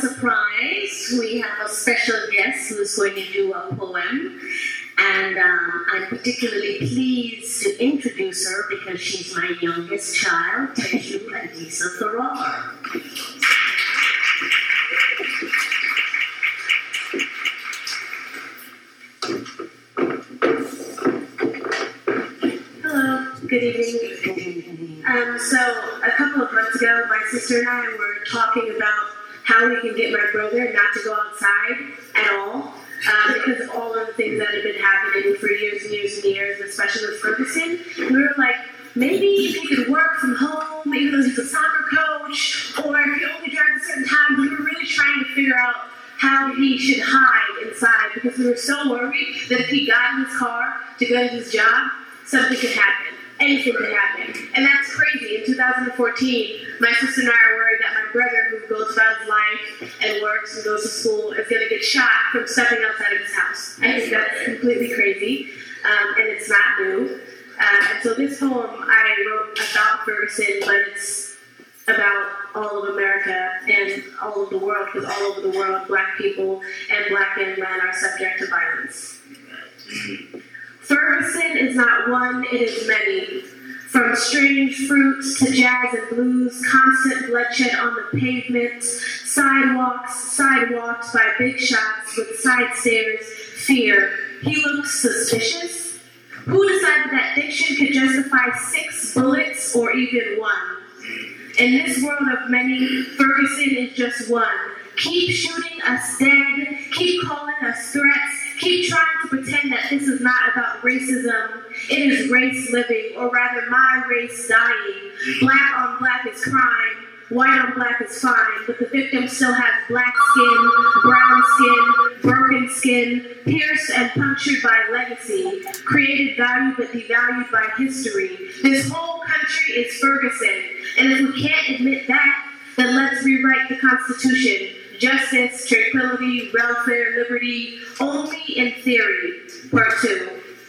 surprise. We have a special guest who's going to do a poem. And I'm particularly pleased to introduce her because she's my youngest child, Teju Adisa Farrar. Hello, good evening. So a couple of months ago, my sister and I were talking about how we can get my brother not to go outside at all. Because of all of the things that have been happening for years and years and years, especially with Ferguson. We were like, maybe if he could work from home, even though he's a soccer coach, or if he only drives at certain times. We were really trying to figure out how he should hide inside because we were so worried that if he got in his car to go to his job, something could happen. Anything could happen. And that's crazy. In 2014, my sister and I are worried that my brother, who goes about his life and works and goes to school, is going to get shot from stepping outside of his house. I think that's completely crazy, and it's not new. And so this poem I wrote about Ferguson, but it's about all of America and all of the world, because all over the world, Black people and Black young men are subject to violence. Ferguson is not one, it is many. From strange fruits to jazz and blues, constant bloodshed on the pavement, sidewalks by big shots with side stares, fear. He looks suspicious. Who decided that diction could justify 6 bullets or even 1? In this world of many, Ferguson is just one. Keep shooting us dead, keep calling us threats, keep trying to pretend that this is not about racism. It is race living, or rather my race dying. Black on black is crime, white on black is fine, but the victim still has black skin, brown skin, broken skin, pierced and punctured by legacy, created value but devalued by history. This whole country is Ferguson, and if we can't admit that, then let's rewrite the Constitution. Justice, tranquility, welfare, liberty, only in theory. Part 2.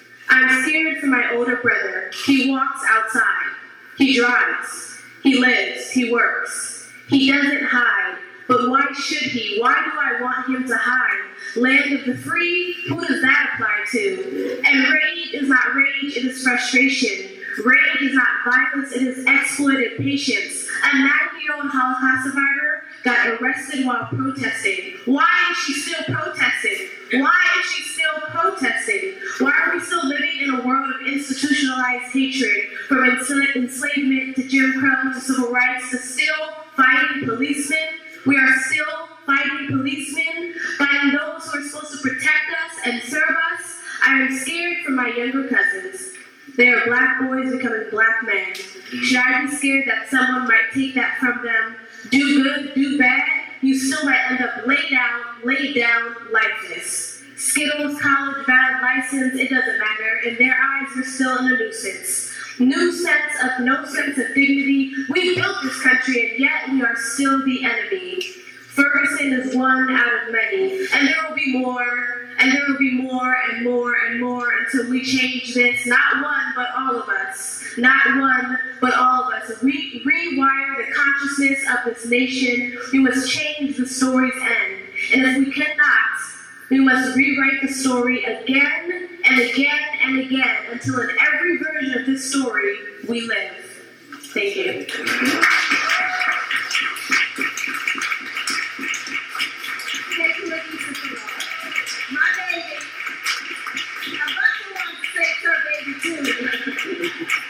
I'm scared for my older brother. He walks outside. He drives. He lives. He works. He doesn't hide. But why should he? Why do I want him to hide? Land of the free? Who does that apply to? And rage is not rage, it is frustration. Rage is not violence, it is exploited patience. A 90-year-old Holocaust survivor got arrested while protesting. Why is she still protesting? Why is she still protesting? Why are we still living in a world of institutionalized hatred, from enslavement to Jim Crow to civil rights to still fighting policemen? We are still fighting policemen, fighting those who are supposed to protect us and serve us. I am scared for my younger cousins. They are Black boys becoming Black men. Should I be scared that someone might take that from them? Do good, do bad, you still might end up laid down lifeless. Skittles, college, valid license, it doesn't matter. In their eyes, you're still in a nuisance. No sense of dignity. We built this country, and yet we are still the enemy. Ferguson is one out of many, and there will be more, and there will be more and more and more until we change this. Not one, but all of us. Not one, but all of us. Rewire the consciousness of this nation. We must change the story's end. And if we cannot, we must rewrite the story again and again and again until in every version of this story we live. Thank you. My baby, I also want to say to her baby too.